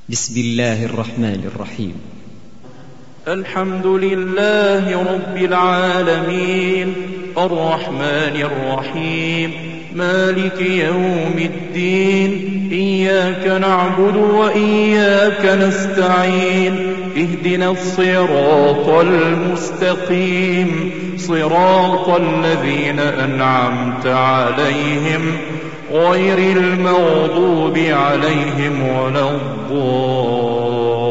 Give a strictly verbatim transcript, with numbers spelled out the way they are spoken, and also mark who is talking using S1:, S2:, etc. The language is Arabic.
S1: بسم الله الرحمن الرحيم.
S2: الحمد لله رب العالمين الرحمن الرحيم مالك يوم الدين إياك نعبد وإياك نستعين اهدنا الصراط المستقيم صراط الذين أنعمت عليهم غير المغضوب عليهم ولا الضالين.